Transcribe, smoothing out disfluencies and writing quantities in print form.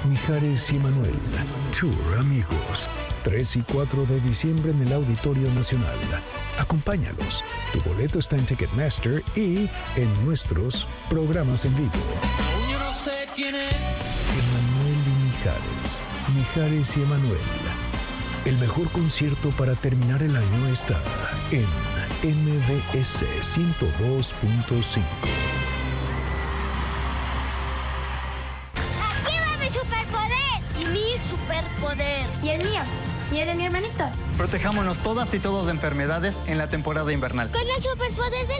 Mijares y Manuel. Tour Amigos. 3 y 4 de diciembre en el Auditorio Nacional. Acompáñalos. Tu boleto está en Ticketmaster y en nuestros programas en vivo. Yo no sé quién es. Emanuel y Mijares. Mijares y Emanuel. El mejor concierto para terminar el año está en MBS 102.5. ¡Activa mi superpoder! Y mi superpoder. ¿Y el mío? ¿Y el de mi hermanito? Protejámonos todas y todos de enfermedades en la temporada invernal. Con el superpoder de